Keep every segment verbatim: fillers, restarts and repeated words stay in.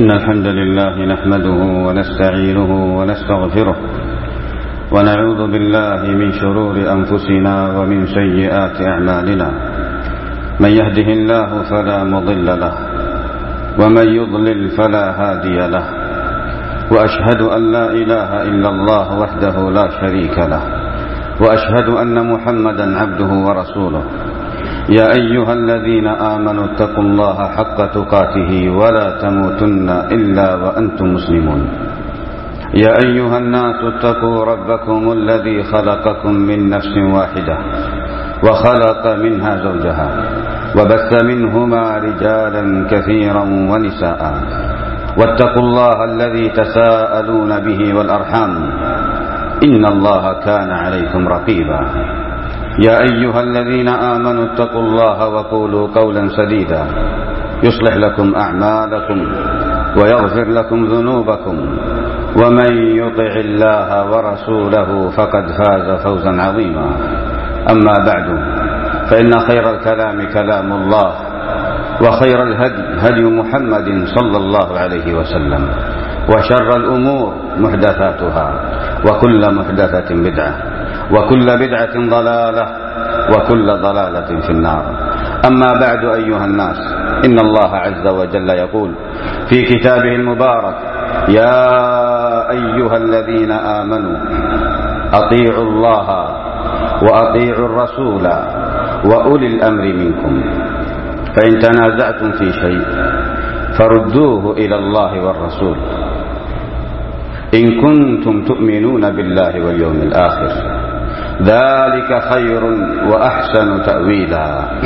إن الحمد لله نحمده ونستعينه ونستغفره ونعوذ بالله من شرور أنفسنا ومن سيئات أعمالنا. من يهده الله فلا مضل له ومن يضلل فلا هادي له، وأشهد أن لا إله إلا الله وحده لا شريك له، وأشهد أن محمدا عبده ورسوله. يا أيها الذين آمنوا اتقوا الله حق تقاته ولا تموتن إلا وأنتم مسلمون. يا أيها الناس اتقوا ربكم الذي خلقكم من نفس واحدة وخلق منها زوجها وبث منهما رجالا كثيرا ونساء، واتقوا الله الذي تساءلون به والأرحام إن الله كان عليكم رقيبا. يا أيها الذين آمنوا اتقوا الله وقولوا قولا سديدا يصلح لكم أعمالكم ويغفر لكم ذنوبكم، ومن يطع الله ورسوله فقد فاز فوزا عظيما. أما بعد، فإن خير الكلام كلام الله، وخير الهدي هدي محمد صلى الله عليه وسلم، وشر الأمور محدثاتها، وكل محدثة بدعة، وكل بدعة ضلالة، وكل ضلالة في النار. أما بعد أيها الناس، إن الله عز وجل يقول في كتابه المبارك: يا أيها الذين آمنوا أطيعوا الله وأطيعوا الرسول وأولي الأمر منكم، فإن تنازعتم في شيء فردوه إلى الله والرسول إن كنتم تؤمنون بالله واليوم الآخر، ذلك خير وأحسن تأويلا.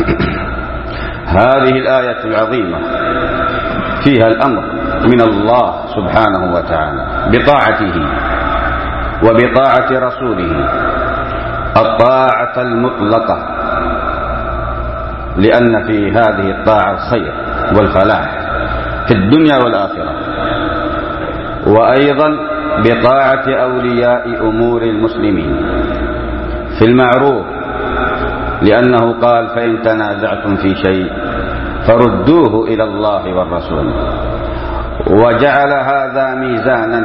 هذه الآية العظيمة فيها الأمر من الله سبحانه وتعالى بطاعته وبطاعة رسوله الطاعة المطلقة، لأن في هذه الطاعة الخير والفلاح في الدنيا والآخرة، وأيضا بطاعة أولياء أمور المسلمين في المعروف، لأنه قال: فإن تنازعتم في شيء فردوه إلى الله والرسول. وجعل هذا ميزانا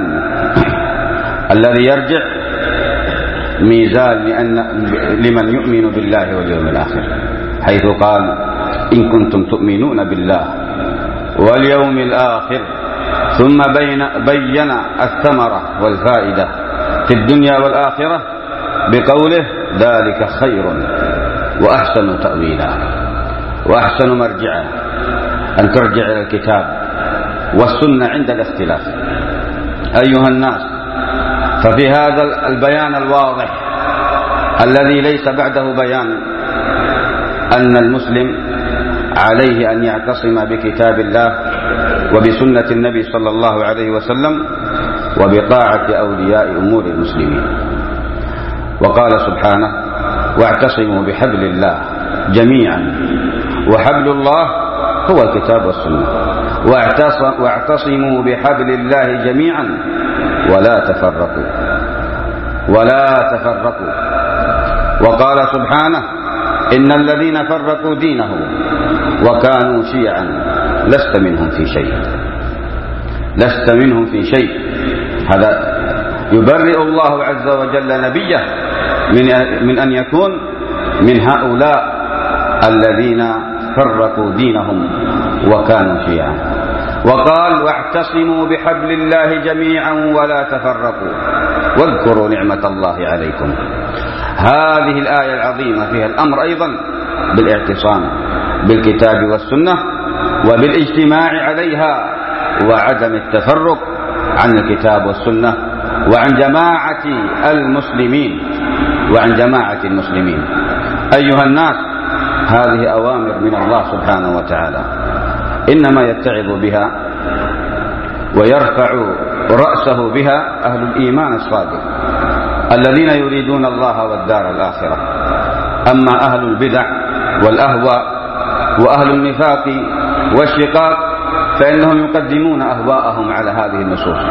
الذي يرجع ميزان لأن لمن يؤمن بالله واليوم الآخر، حيث قال: إن كنتم تؤمنون بالله واليوم الآخر، ثم بين بين الثمرة والفائدة في الدنيا والآخرة بقوله: ذلك خير وأحسن تأويلا، وأحسن مرجعا أن ترجع إلى الكتاب والسنة عند الاختلاف. أيها الناس، ففي هذا البيان الواضح الذي ليس بعده بيان أن المسلم عليه أن يعتصم بكتاب الله وبسنة النبي صلى الله عليه وسلم وبطاعة أولياء أمور المسلمين. وقال سبحانه: واعتصموا بحبل الله جميعا، وحبل الله هو الكتاب والسنة، واعتصموا بحبل الله جميعا ولا تفرقوا ولا تفرقوا. وقال سبحانه: إن الذين فرقوا دينهم وكانوا شيعا لست منهم في شيء لست منهم في شيء. هذا يبرئ الله عز وجل نبيه من أن يكون من هؤلاء الذين فرقوا دينهم وكانوا شيعا. وقال: واعتصموا بحبل الله جميعا ولا تفرقوا واذكروا نعمة الله عليكم. هذه الآية العظيمة فيها الأمر أيضا بالاعتصام بالكتاب والسنة وبالاجتماع عليها، وعدم التفرق عن الكتاب والسنة وعن جماعة المسلمين وعن جماعة المسلمين. أيها الناس، هذه أوامر من الله سبحانه وتعالى، إنما يتعظ بها ويرفع رأسه بها أهل الإيمان الصادق الذين يريدون الله والدار الآخرة. أما أهل البدع والأهواء وأهل النفاق والشقاق فإنهم يقدمون أهواءهم على هذه النصوص،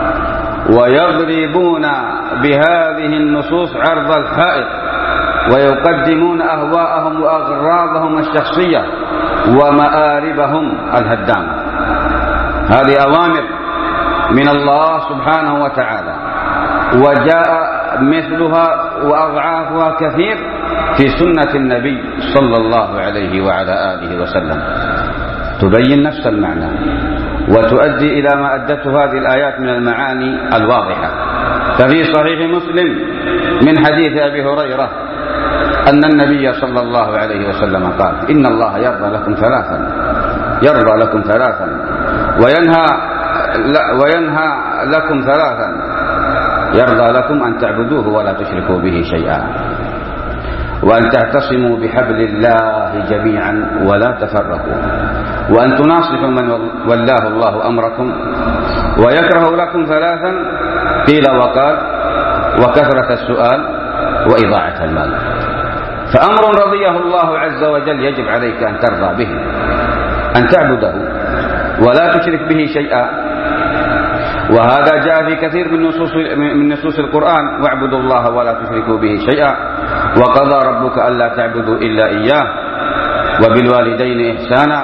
ويضربون بهذه النصوص عرض الحائط، ويقدمون أهواءهم وأغراضهم الشخصية ومآربهم الهدامة. هذه أوامر من الله سبحانه وتعالى، وجاء مثلها وأضعافها كثير في سنة النبي صلى الله عليه وعلى آله وسلم تبين نفس المعنى وتؤدي إلى ما أدته هذه الآيات من المعاني الواضحة. ففي صحيح مسلم من حديث أبي هريرة أن النبي صلى الله عليه وسلم قال: إن الله يرضى لكم ثلاثا يرضى لكم ثلاثا وينهى وينهى لكم ثلاثا يرضى لكم أن تعبدوه ولا تشركوا به شيئا، وأن تعتصموا بحبل الله جميعا ولا تفرقوا، وأن تناصحوا من ولاه الله أمركم، ويكره لكم ثلاثا قيل وقال: وكثرة السؤال وإضاعة المال. فأمر رضيه الله عز وجل يجب عليك أن ترضى به، أن تعبده ولا تشرك به شيئا، وهذا جاء في كثير من نصوص من نصوص القرآن: واعبدوا الله ولا تشركوا به شيئا، وقضى ربك ألا تعبدوا إلا إياه، وبالوالدين إحسانا،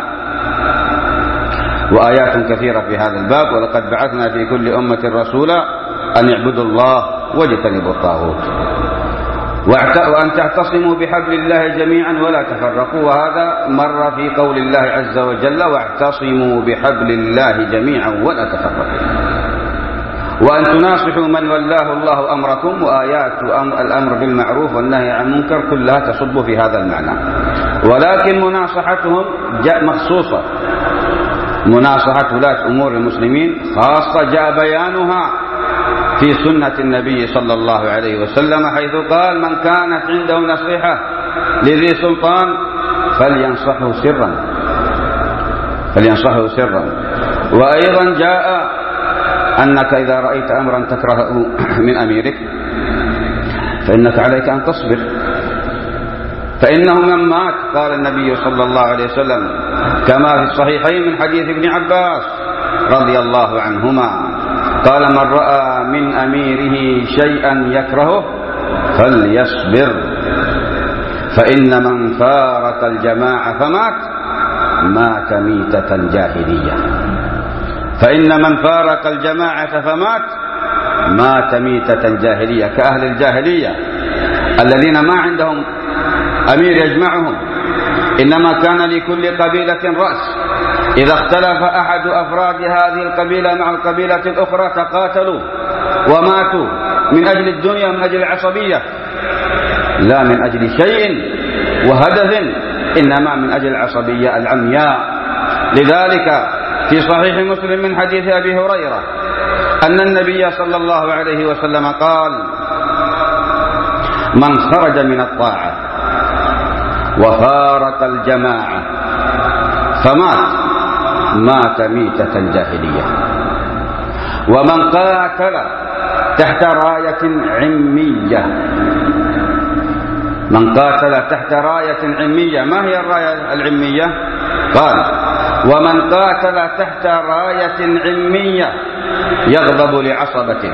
وآيات كثيرة في هذا الباب. ولقد بعثنا في كل أمة رسولا أن اعبدوا الله واجتنبوا الطاغوت، وأن تعتصموا بحبل الله جميعا ولا تفرقوا، وهذا مر في قول الله عز وجل: واعتصموا بحبل الله جميعا ولا تفرقوا، وأن تناصحوا من ولاه الله أمركم. وآيات الأمر بالمعروف والنهي عن المنكر كلها تصب في هذا المعنى، ولكن مناصحتهم جاء مخصوصة، مناصحة ولاة أمور المسلمين خاصة جاء بيانها في سنة النبي صلى الله عليه وسلم، حيث قال: من كانت عنده نصيحة لذي سلطان فلينصحه سرا فلينصحه سرا وأيضا جاء أنك إذا رأيت أمرا تكرهه من أميرك فإنك عليك أن تصبر، فإنه من مات، قال النبي صلى الله عليه وسلم كما في الصحيحين من حديث ابن عباس رضي الله عنهما قال: من رأى من أميره شيئا يكرهه فليصبر، فإن من فارق الجماعة فمات مات ميتة جاهلية فإن من فارق الجماعة فمات مات ميتة جاهلية، كأهل الجاهلية الذين ما عندهم أمير يجمعهم، إنما كان لكل قبيلة رأس، إذا اختلف أحد أفراد هذه القبيلة مع القبيلة الأخرى تقاتلوا وماتوا من أجل الدنيا، من أجل العصبية، لا من أجل شيء وهدف، إنما من أجل العصبية العمياء. لذلك في صحيح مسلم من حديث أبي هريرة أن النبي صلى الله عليه وسلم قال: من خرج من الطاعة وفارق الجماعة فمات مات ميتة جاهلية، ومن قاتل تحت راية عمية من قاتل تحت راية عمية. ما هي الراية العمية؟ قال: ومن قاتل تحت راية عمية يغضب لعصبة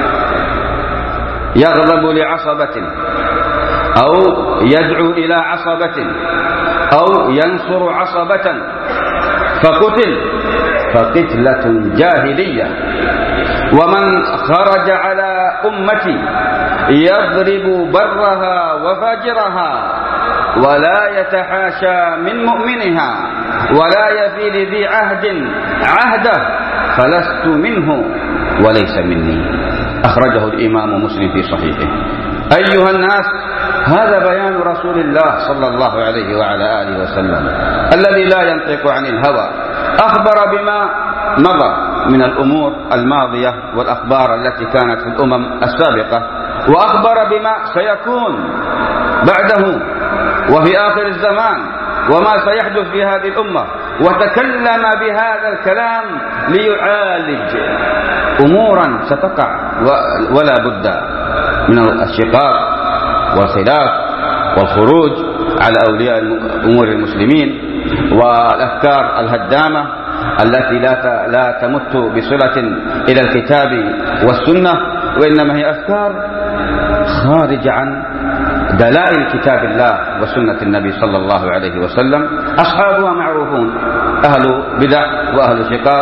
يغضب لعصبة أو يدعو إلى عصبة أو ينصر عصبة فقتل فقتلة جاهلية. ومن خرج على أمتي يضرب برها وفاجرها ولا يتحاشى من مؤمنها ولا يفي ذي عهد عهده فلست منه وليس مني. أخرجه الإمام مسلم في صحيحه. أيها الناس، هذا بيان رسول الله صلى الله عليه وعلى آله وسلم الذي لا ينطق عن الهوى، أخبر بما مضى من الأمور الماضية والأخبار التي كانت في الأمم السابقة، وأخبر بما سيكون بعده وفي آخر الزمان وما سيحدث في هذه الأمة، وتكلم بهذا الكلام ليعالج أمورا ستقع ولا بد من الشقاق والخلاف والخروج على أولياء أمور المسلمين والأفكار الهدامة التي لا لا تمت بصلة إلى الكتاب والسنة، وإنما هي أفكار خارجة عن دلائل كتاب الله وسنة النبي صلى الله عليه وسلم. أصحابها معروفون، أهل بدع وأهل شقاق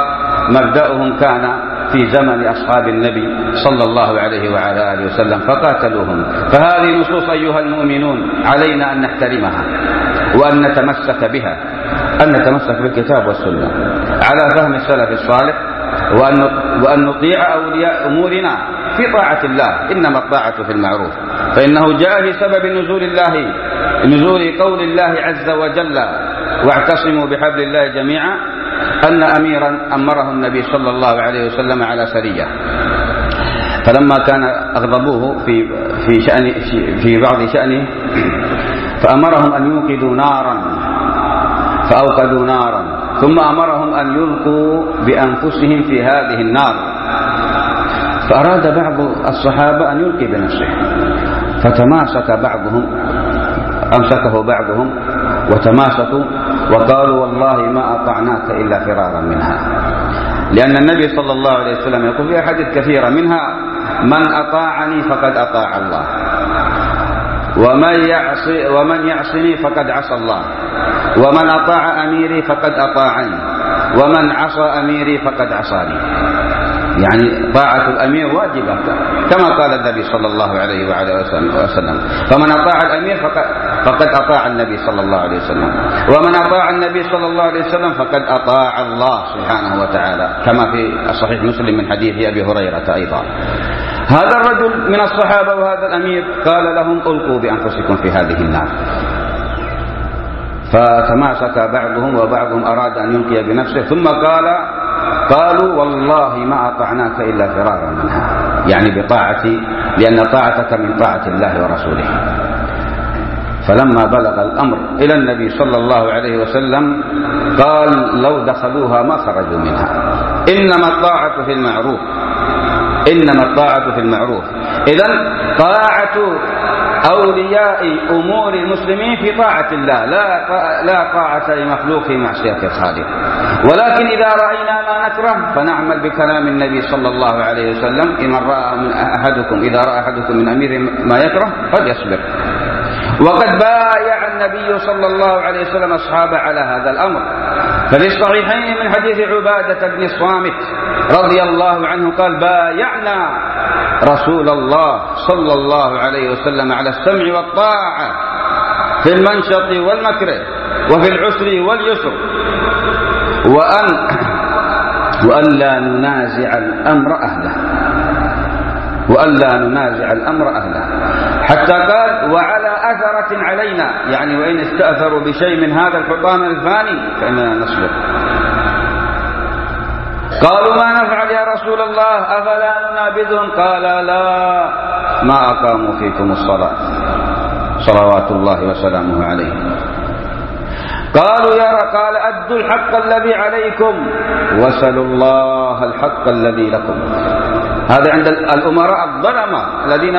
مبدأهم كان في زمن أصحاب النبي صلى الله عليه وعلى آله وسلم فقاتلوهم. فهذه نصوص أيها المؤمنون علينا أن نحترمها وأن نتمسك بها، أن نتمسك بالكتاب والسنة على فهم السلف الصالح، وأن نطيع أولياء أمورنا في طاعة الله، إنما الطاعة في المعروف. فإنه جاء في سبب نزول الله نزول قول الله عز وجل واعتصموا بحبل الله جميعا أن أميرا أمره النبي صلى الله عليه وسلم على سرية، فلما كان أغضبوه في في شأن في بعض شأنه فأمرهم أن يوقدوا نارا فأوقدوا نارا، ثم أمرهم أن يلقوا بأنفسهم في هذه النار، فأراد بعض الصحابة أن يلقي بنفسه، فتماسك بعضهم أمسكه بعضهم وتماسكوا وقالوا والله ما أطعناك إلا فرارا منها، لأن النبي صلى الله عليه وسلم يقول في أحاديث كثيرة منها من أطاعني فقد أطاع الله، ومن يعصي ومن يعصني فقد عصى الله، ومن أطاع أميري فقد أطاعني، ومن عصى أميري فقد عصاني. يعني طاعة الأمير واجبة كما قال النبي صلى الله عليه وعلى وسلم، فمن أطاع الأمير فقد, فقد أطاع النبي صلى الله عليه وسلم، ومن أطاع النبي صلى الله عليه وسلم فقد أطاع الله سبحانه وتعالى، كما في صحيح مسلم من حديث أبي هريرة أيضا. هذا الرجل من الصحابة وهذا الأمير قال لهم ألقوا بأنفسكم في هذه النار، فتماسك بعضهم وبعضهم أراد أن يلقي بنفسه، ثم قال قالوا والله ما أطعناك إلا فرارا منها، يعني بطاعتي، لأن طاعتك من طاعة الله ورسوله. فلما بلغ الأمر إلى النبي صلى الله عليه وسلم قال لو دخلوها ما خرجوا منها، إنما الطاعة في المعروف، إنما الطاعة في المعروف. إذن طاعة أولياء أمور المسلمين في طاعة الله، لا لا طاعة لمخلوق في معصية الخالق. ولكن إذا رأينا ما نكره فنعمل بكلام النبي صلى الله عليه وسلم، إن رأى من أحدكم إذا رأى أحدكم من أمير ما يكره فليصبر. وقد بايع النبي صلى الله عليه وسلم أصحابه على هذا الأمر، ففي الصحيحين من حديث عبادة بن الصامت رضي الله عنه قال بايعنا رسول الله صلى الله عليه وسلم على السمع والطاعة في المنشط والمكره وفي العسر واليسر، وأن وأن لا ننازع الأمر أهله، وأن لا ننازع الأمر أهله، حتى قال وعلى أثرة علينا، يعني وإن استأثروا بشيء من هذا الحطام الفاني فإننا نصبر. قالوا ما نفعل يا رسول الله أفلا ننابذهم؟ قال لا، ما أقاموا فيكم الصلاة صلوات الله وسلامه عليه. قالوا يا رب، قال أدوا الحق الذي عليكم وسلوا الله الحق الذي لكم. هذا عند الأمراء الظلمة الذين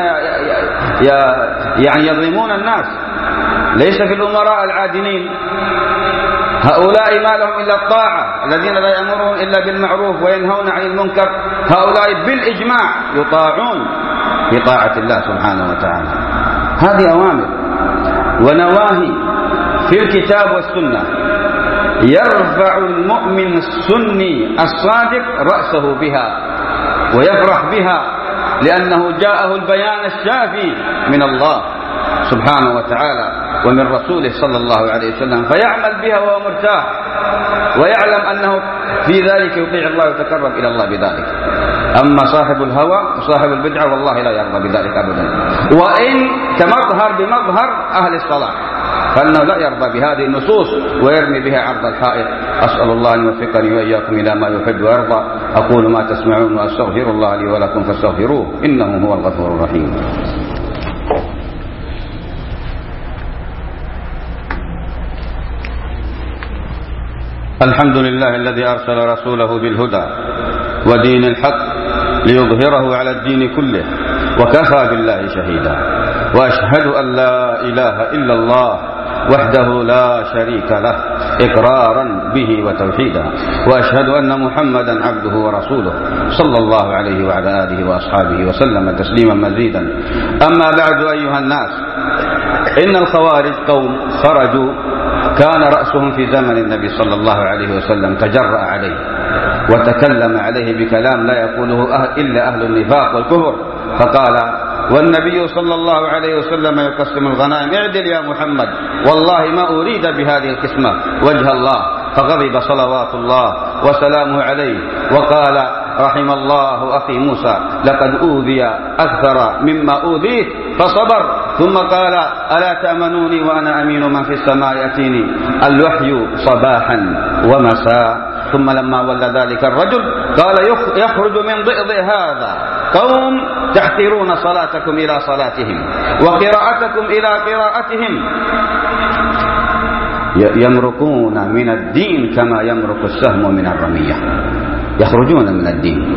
يعني يظلمون الناس، ليس في الأمراء العادلين. هؤلاء ما لهم إلا الطاعة، الذين لا يأمرون إلا بالمعروف وينهون عن المنكر، هؤلاء بالإجماع يطاعون بطاعة الله سبحانه وتعالى. هذه أوامر ونواهي في الكتاب والسنة، يرفع المؤمن السني الصادق رأسه بها ويفرح بها، لأنه جاءه البيان الشافي من الله سبحانه وتعالى ومن رسوله صلى الله عليه وسلم، فيعمل بها وهو مرتاح ويعلم أنه في ذلك يطيع الله ويتقرب إلى الله بذلك. أما صاحب الهوى وصاحب البدعة والله لا يرضى بذلك أبدا، وإن تمظهر بمظهر أهل الصلاح فإنه لا يرضى بهذه النصوص ويرمي بها عرض الحائط. أسأل الله أن يوفقني وإياكم إلى ما يحب ويرضى. أقول ما تسمعون وأستغفر الله لي ولكم فاستغفروه إنه هو الغفور الرحيم. الحمد لله الذي أرسل رسوله بالهدى ودين الحق ليظهره على الدين كله، وكفى بالله شهيدا، وأشهد أن لا إله إلا الله وحده لا شريك له إقرارا به وتوحيدا، وأشهد أن محمدا عبده ورسوله صلى الله عليه وعلى آله وأصحابه وسلم تسليما مزيدا. أما بعد أيها الناس، إن الخوارج قوم خرجوا كان رأسهم في زمن النبي صلى الله عليه وسلم تجرأ عليه وتكلم عليه بكلام لا يقوله أهل إلا أهل النفاق والكفر، فقال: والنبي صلى الله عليه وسلم يقسم الغنائم، اعدل يا محمد، والله ما أريد بهذه القسمة وجه الله. فغضب صلوات الله وسلامه عليه وقال: رحم الله أخي موسى، لقد أوذي أكثر مما أوذيت فصبر. ثم قال: ألا تأمنوني وأنا أمين من في السماء يأتيني الوحي صباحا ومساء. ثم لما ولى ذلك الرجل قال: يخرج من ضئض هذا قوم تحقرون صلاتكم إلى صلاتهم وقراءتكم إلى قراءتهم، يمرقون من الدين كما يمرق السهم من الرمية. يخرجون من الدين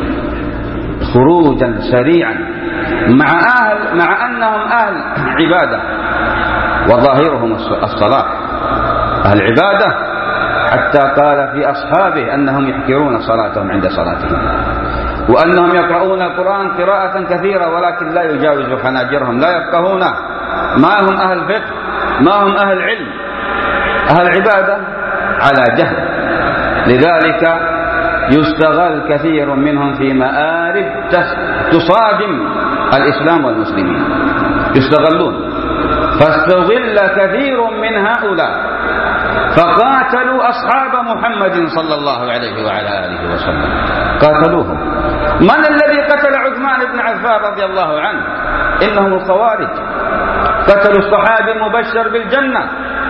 خروجا سريعا مع أهل مع أنهم أهل عبادة وظاهرهم الصلاة، أهل عبادة، حتى قال في أصحابه أنهم يحقرون صلاتهم عند صلاتهم، وأنهم يقرؤون القرآن قراءة كثيرة ولكن لا يجاوز حناجرهم، لا يفقهون، ما هم أهل فقه، ما هم أهل علم، أهل عبادة على جهل. لذلك يستغل كثير منهم في مآرب تصادم الإسلام والمسلمين، يستغلون. فاستغل كثير من هؤلاء فقاتلوا أصحاب محمد صلى الله عليه وعلى آله وسلم، قاتلوهم. من الذي قتل عثمان بن عفان رضي الله عنه؟ إنهم الخوارج. قتلوا الصحابي المبشر بالجنة،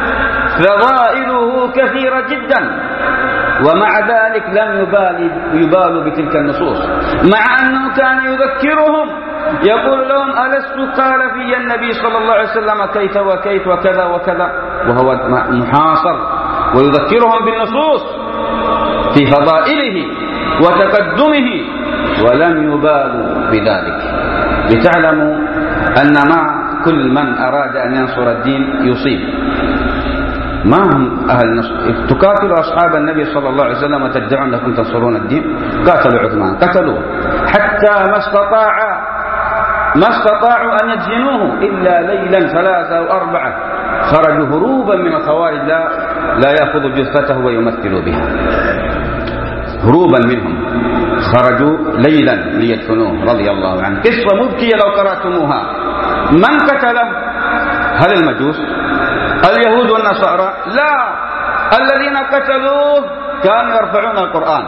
فضائله كثيرة جدا، ومع ذلك لم يبالي يبالوا بتلك النصوص، مع أنه كان يذكرهم، يقول لهم: ألست قال في النبي صلى الله عليه وسلم كيف وكيف وكذا وكذا، وهو محاصر، ويذكرهم بالنصوص في فضائله وتقدمه، ولم يبالوا بذلك. لتعلموا أن مع كل من أراد أن ينصر الدين يصيب، ما هم أهل النصر. تقاتلوا أصحاب النبي صلى الله عليه وسلم وتدعون أنكم تنصرون الدين. قاتلوا عثمان، قتلوه حتى ما استطاع ما استطاعوا أن يدفنوه إلا ليلا ثلاثة أو أربعة، خرجوا هروبا من الخوارج، لا لا يأخذوا جثته ويمثلوا بها، هروبا منهم خرجوا ليلا ليدفنوه رضي الله عنه. قصة مبكية لو قرأتموها. من قتله؟ هل المجوس؟ اليهود والنصارى؟ لا، الذين قتلوه كانوا يرفعون القرآن،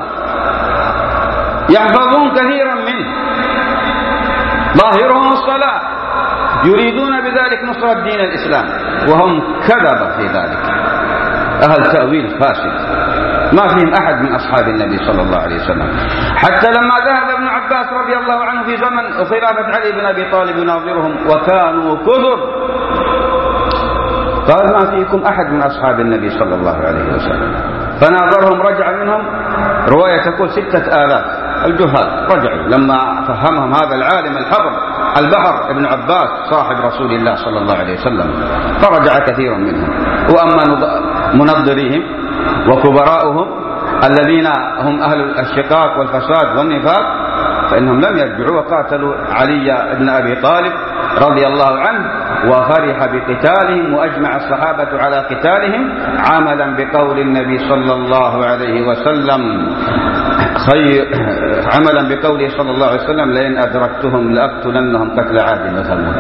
يحفظون كثيرا منه، ظاهرهم الصلاة، يريدون بذلك نصرة دين الإسلام، وهم كذب في ذلك، أهل تأويل فاسد، ما فيهم أحد من أصحاب النبي صلى الله عليه وسلم. حتى لما ذهب ابن عباس رضي الله عنه في زمن خلافة علي بن أبي طالب يناظرهم وكانوا كثر، قال: ما فيكم أحد من أصحاب النبي صلى الله عليه وسلم. فناظرهم، رجع منهم رواية تقول ستة آلاف الجهال رجعوا لما فهمهم هذا العالم الحبر البحر ابن عباس صاحب رسول الله صلى الله عليه وسلم، فرجع كثير منهم. وأما منظريهم وكبراؤهم الذين هم أهل الشقاق والفساد والنفاق فإنهم لم يرجعوا، وقاتلوا علي بن أبي طالب رضي الله عنه، وفرح بقتالهم، وأجمع الصحابة على قتالهم عملا بقول النبي صلى الله عليه وسلم خير عملا بقوله صلى الله عليه وسلم: لئن أدركتهم لأقتلنهم قتل عاد وثمود.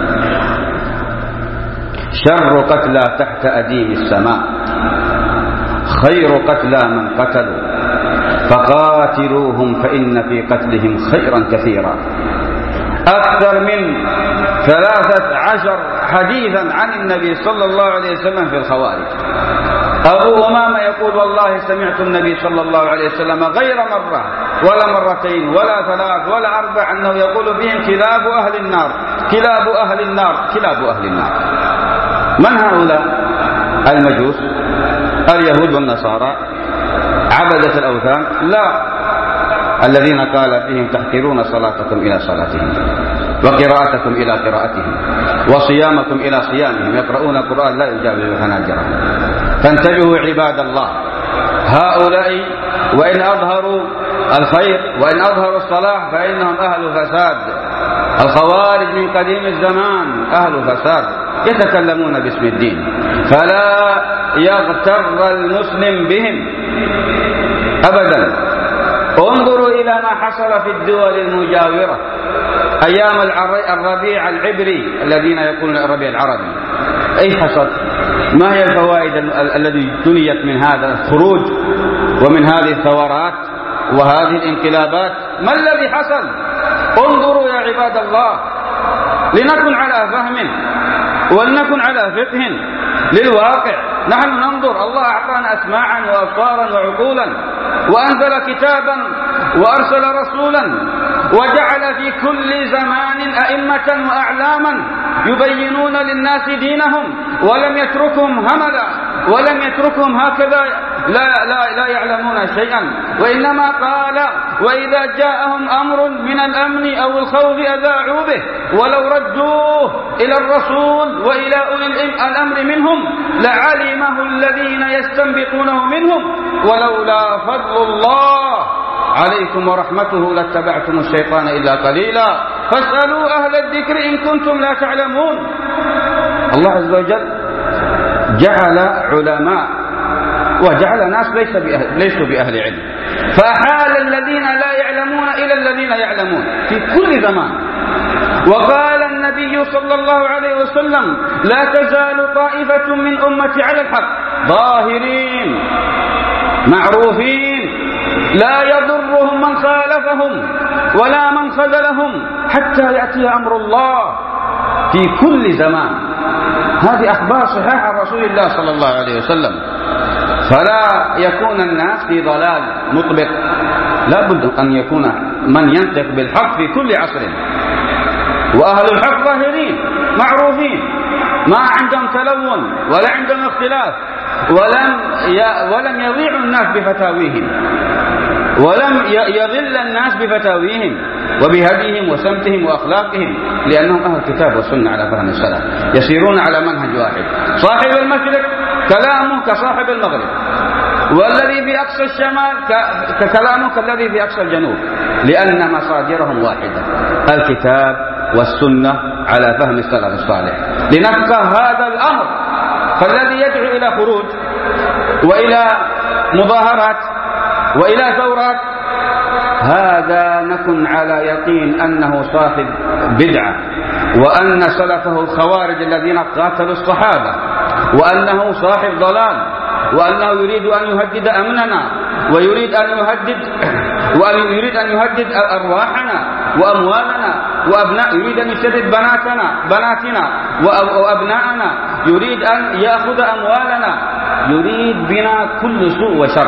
شر قتلى تحت أديم السماء، خير قتلى من قتلوا، فقاتلوهم فإن في قتلهم خيرا كثيرا. أكثر من ثلاثة عشر حديثا عن النبي صلى الله عليه وسلم في الخوارج. أبو أمامة يقول: والله سمعت النبي صلى الله عليه وسلم غير مرة ولا مرتين ولا ثلاث ولا أربع أنه يقول بهم: كلاب أهل النار، كلاب أهل النار، كلاب أهل النار. من هؤلاء؟ المجوس، اليهود والنصارى، عبدة الأوثان؟ لا، الذين قال فيهم: تحقرون صلاتكم إلى صلاتهم وقراءتكم إلى قراءتهم وصيامكم إلى صيامهم، يقرؤون القرآن لا يجاوز حناجرهم. فانتبهوا عباد الله، هؤلاء وإن أظهروا الخير وإن أظهروا الصلاح فإنهم أهل فساد. الخوارج من قديم الزمان أهل فساد، يتكلمون باسم الدين، فلا يغتر المسلم بهم أبدا. انظروا إلى ما حصل في الدول المجاورة أيام الربيع العبري، الذين يقولون الربيع العربي. أي حصل؟ ما هي الفوائد التي جنيت من هذا الخروج ومن هذه الثورات وهذه الانقلابات؟ ما الذي حصل؟ انظروا يا عباد الله، لنكن على فهم ولنكن على فقه للواقع. نحن ننظر، الله أعطانا أسماعا وأبصارا وعقولا، وأنزل كتابا وأرسل رسولا، وجعل في كل زمان أئمة وأعلاما يبينون للناس دينهم، ولم يتركهم هملا، ولم يتركهم هكذا لا, لا, لا يعلمون شيئا، وإنما قال وإذا جاءهم أمر من الأمن أو الخوف أذاعوا به ولو ردوه إلى الرسول وإلى أولي الأمر منهم لعلمه الذين يستنبطونه منهم ولولا فضل الله عليكم ورحمته لاتبعتم الشيطان إلا قليلا فاسألوا أهل الذكر إن كنتم لا تعلمون. الله عز وجل جعل علماء وجعل ناس ليس بأهل ليسوا بأهل علم، فأحال الذين لا يعلمون إلى الذين يعلمون في كل زمان. وقال النبي صلى الله عليه وسلم لا تزال طائفة من أمتي على الحق ظاهرين معروفين لا يضرهم من خالفهم ولا من خذلهم حتى يأتي أمر الله في كل زمان. هذه أخبار صحيحة عن رسول الله صلى الله عليه وسلم. فلا يكون الناس في ضلال مطبق، لا بد أن يكون من ينطق بالحق في كل عصر، وأهل الحق ظاهرين معروفين ما عندهم تلون ولا عندهم اختلاف، ولم ولم يضيعوا الناس بفتاويهم، ولم يضل الناس بفتاويهم وبهديهم وسمتهم وأخلاقهم، لأنهم أهل الكتاب والسنة على فهم السلف، يسيرون على منهج واحد. صاحب المشرق كلامه كصاحب المغرب، والذي في أقصى الشمال ككلامه كالذي في أقصى الجنوب، لأن مصادرهم واحدة الكتاب والسنة على فهم السلف الصالح. لنفقه هذا الأمر، فالذي يدعو إلى خروج وإلى مظاهرات وإلى ثورات هذا نكن على يقين أنه صاحب بدعة، وأن سلفه الخوارج الذين قاتلوا الصحابة، وأنه صاحب ضلال، وأنه يريد أن يهدد أمننا، ويريد أن يهدد وأن يريد أن يهدد أرواحنا وأموالنا وأبناء، يريد أن يشدد بناتنا بناتنا وأبناءنا، يريد أن يأخذ أموالنا، يريد بنا كل سوء وشر.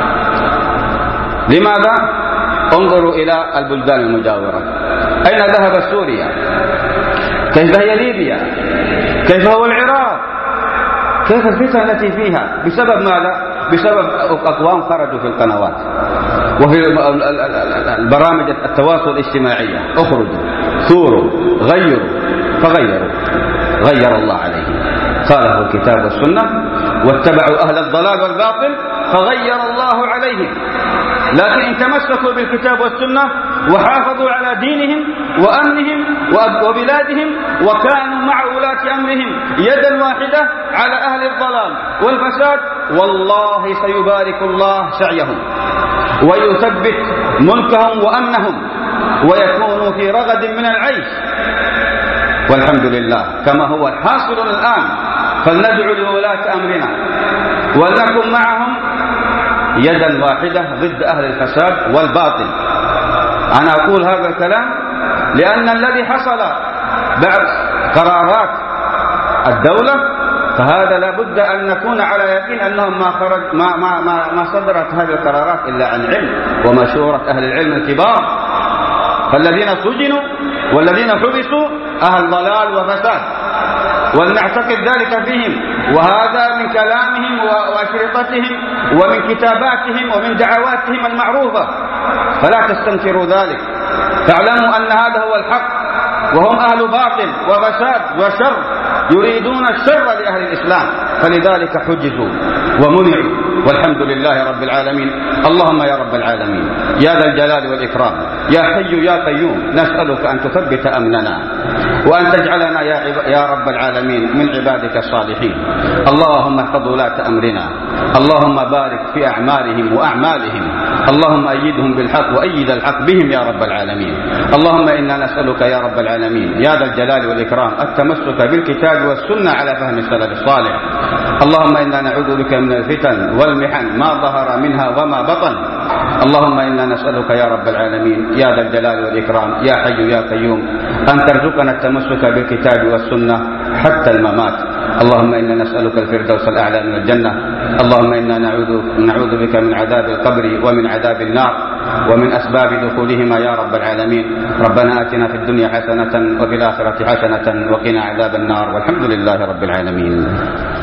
لماذا؟ انظروا إلى البلدان المجاورة، أين ذهبت سوريا؟ كيف هي ليبيا؟ كيف هو العراق؟ كيف الفتن التي فيها؟ بسبب ماذا؟ بسبب أقوام خرجوا في القنوات وفي البرامج التواصل الاجتماعية، اخرجوا ثوروا غيروا فغيروا، غير الله عليهم، خالفوا الكتاب والسنة واتبعوا أهل الضلال والباطل فغير الله عليهم. لكن إن تمسكوا بالكتاب والسنة وحافظوا على دينهم وأمنهم وبلادهم وكانوا مع ولاة أمرهم يدا واحدة على أهل الضلال والفساد، والله سيبارك الله سعيهم ويثبت ملكهم وأمنهم ويكونوا في رغد من العيش، والحمد لله كما هو حاصل الآن. فلندعو لولاة أمرنا ولنكن معهم يدا واحدة ضد أهل الفساد والباطل. أنا أقول هذا الكلام لأن الذي حصل بعد قرارات الدولة فهذا لابد أن نكون على يقين أنهم ما خرج ما ما ما, ما صدرت هذه القرارات إلا عن علم ومشورة أهل العلم الكبار. فالذين سجنوا والذين حبسوا أهل ضلال وفساد، ولنعتقد ذلك فيهم، وهذا من كلامهم وأشرطتهم ومن كتاباتهم ومن دعواتهم المعروفة، فلا تستنكروا ذلك. تعلموا أن هذا هو الحق، وهم أهل باطل وفساد وشر يريدون الشر لأهل الإسلام، فلذلك حجزوا ومنعوا، والحمد لله رب العالمين. اللهم يا رب العالمين يا ذا الجلال والإكرام يا حي يا قيوم، نسألك أن تثبت أمننا وأن تجعلنا يا, يا رب العالمين من عبادك الصالحين. اللهم احفظ ولاة أمرنا اللهم بارك في أعمارهم وأعمالهم، اللهم أيدهم بالحق وأيد الحق بهم يا رب العالمين. اللهم إنا نسألك يا رب العالمين يا ذا الجلال والإكرام التمسك بالكتاب والسنة على فهم السلف الصالح. اللهم إنا نعوذ بك من الفتن والمحن ما ظهر منها وما بطن. اللهم إنا نسألك يا رب العالمين يا ذا الجلال والإكرام يا حي يا قيوم أن ترزقنا التمسك بالكتاب والسنة حتى الممات. اللهم إنا نسألك الفردوس الأعلى من الجنة. اللهم إنا نعوذ, نعوذ بك من عذاب القبر ومن عذاب النار ومن أسباب دخولهما يا رب العالمين. ربنا آتنا في الدنيا حسنة وفي الآخرة حسنة وقنا عذاب النار، والحمد لله رب العالمين.